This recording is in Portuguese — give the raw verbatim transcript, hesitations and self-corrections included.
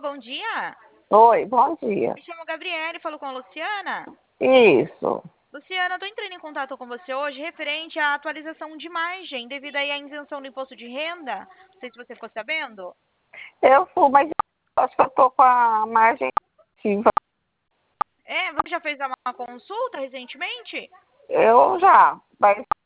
bom dia. Oi, bom dia. Me chamo Gabriele, falo com a Luciana. Isso. Luciana, eu tô entrando em contato com você hoje referente à atualização de margem, devido aí à isenção do imposto de renda. Não sei se você ficou sabendo. Eu fui, mas eu acho que eu tô com a margem ativa. É, você já fez uma consulta recentemente? Eu já, mas